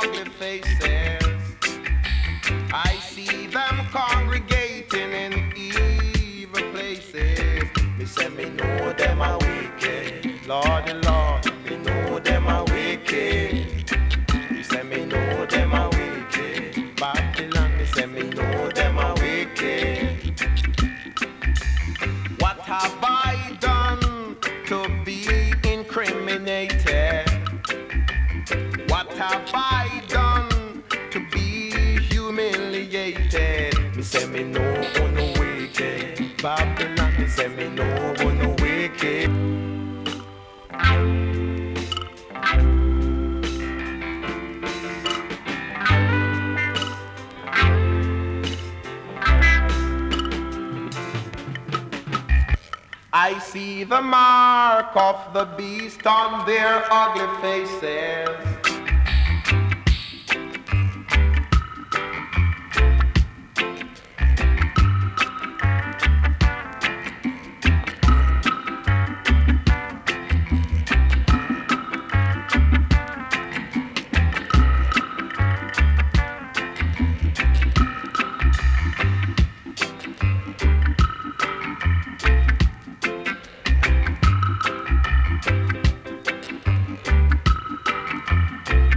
ugly faces. I see them congregating in evil places. Me say me know them are wicked. Lord, Lord, me know them are wicked. Me say me know them are wicked. Babylon, me say me know them are wicked. What have I done to be incriminated? What have I done to be humiliated? Me say me know who no wicked. Babylon, me say me know who no wicked. I see the mark of the beast on their ugly faces.